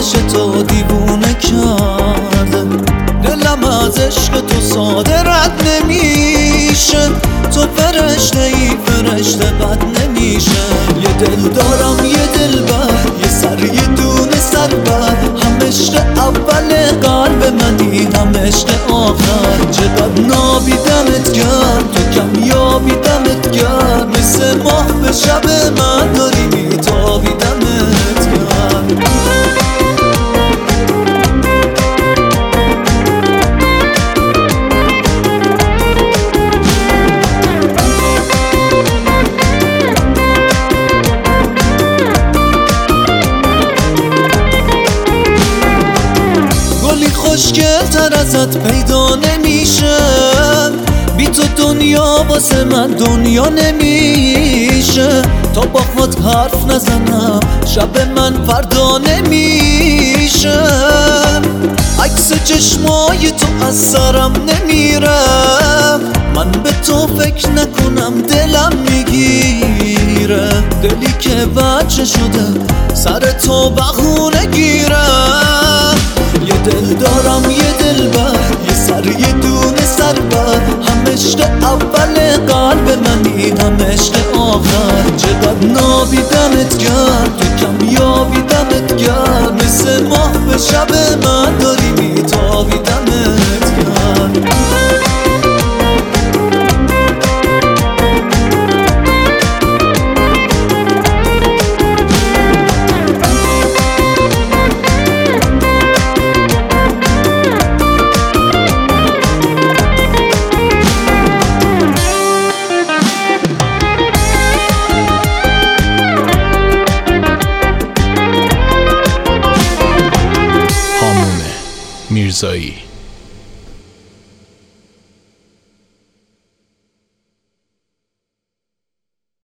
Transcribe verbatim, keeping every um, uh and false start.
عشق تو دیوونه کرده، دلم از عشق تو ساده رد نمیشه. تو فرشته ای فرشته بد نمیشه. یه دل دارم یه دل بر، یه سر یه دونه سر بر، هم عشق اول قلب منی هم عشق آخر. چقدر نابیدمت گرم تو کمیابی دمت گرم، مثل ماه به شب من داری میتابی دمت گرم. خوشگل تر ازت پیدا نمیشه، بی تو دنیا واسه من دنیا نمیشه. تا با خود حرف نزنم شب من فردا نمیشه. عکس چشمای تو از سرم نمیره، من به تو فکر نکنم دلم میگیره. دلی که بچه شده سر تو بخونه گیره. یه دل دارم یه دل بر، یه سر یه دونه سر بر، هم عشق اول قلب منی هم عشق آخر. چقدر نابیدمت گرم تو کمیابی دمت گرم، مثل ماه به شب من داری میتابی دمت گرم. میرزایی